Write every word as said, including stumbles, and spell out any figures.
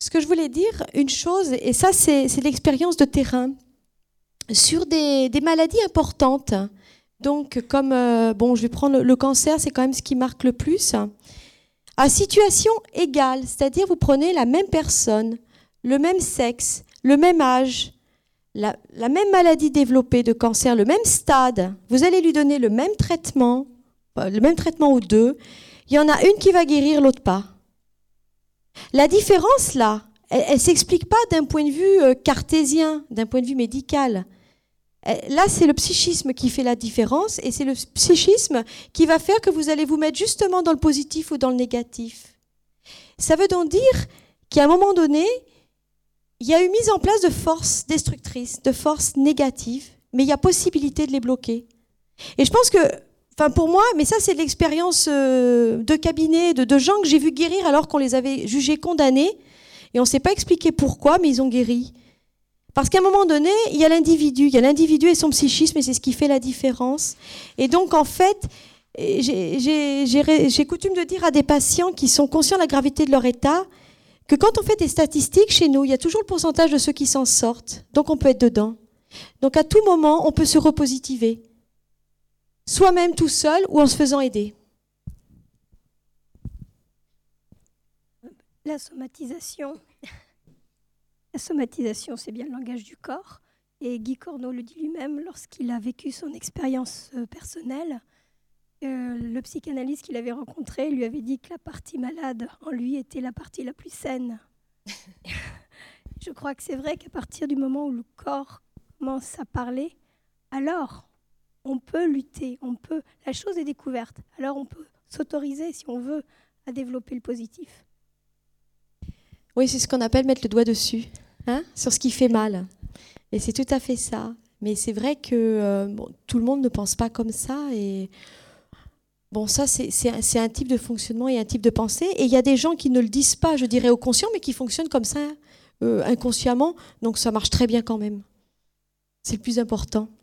ce que je voulais dire, une chose, et ça c'est, c'est l'expérience de terrain, sur des, des maladies importantes. Donc comme, euh, bon, je vais prendre le, le cancer, c'est quand même ce qui marque le plus. À situation égale, c'est-à-dire vous prenez la même personne, le même sexe, le même âge, la, la même maladie développée de cancer, le même stade, vous allez lui donner le même traitement, le même traitement aux deux, il y en a une qui va guérir, l'autre pas. La différence là, elle ne s'explique pas d'un point de vue euh, cartésien, d'un point de vue médical. Là, c'est le psychisme qui fait la différence et c'est le psychisme qui va faire que vous allez vous mettre justement dans le positif ou dans le négatif. Ça veut donc dire qu'à un moment donné, il y a eu mise en place de forces destructrices, de forces négatives, mais il y a possibilité de les bloquer. Et je pense que, enfin pour moi, mais ça c'est de l'expérience euh, de cabinet, de, de gens que j'ai vu guérir alors qu'on les avait jugés condamnés et on ne s'est pas expliqué pourquoi, mais ils ont guéri. Parce qu'à un moment donné, il y a l'individu, il y a l'individu et son psychisme, et c'est ce qui fait la différence. Et donc, en fait, j'ai, j'ai, j'ai, j'ai coutume de dire à des patients qui sont conscients de la gravité de leur état que quand on fait des statistiques chez nous, il y a toujours le pourcentage de ceux qui s'en sortent. Donc, on peut être dedans. Donc, à tout moment, on peut se repositiver. Soi-même tout seul ou en se faisant aider. La somatisation... La somatisation, c'est bien le langage du corps. Et Guy Corneau le dit lui-même lorsqu'il a vécu son expérience euh, personnelle. Euh, le psychanalyste qu'il avait rencontré lui avait dit que la partie malade en lui était la partie la plus saine. Je crois que c'est vrai qu'à partir du moment où le corps commence à parler, alors on peut lutter, on peut, la chose est découverte. Alors on peut s'autoriser, si on veut, à développer le positif. Oui, c'est ce qu'on appelle mettre le doigt dessus, hein, sur ce qui fait mal. Et c'est tout à fait ça. Mais c'est vrai que euh, bon, tout le monde ne pense pas comme ça. Et bon, ça, c'est, c'est, un, c'est un type de fonctionnement et un type de pensée. Et il y a des gens qui ne le disent pas, je dirais, au conscient, mais qui fonctionnent comme ça, euh, inconsciemment. Donc ça marche très bien quand même. C'est le plus important.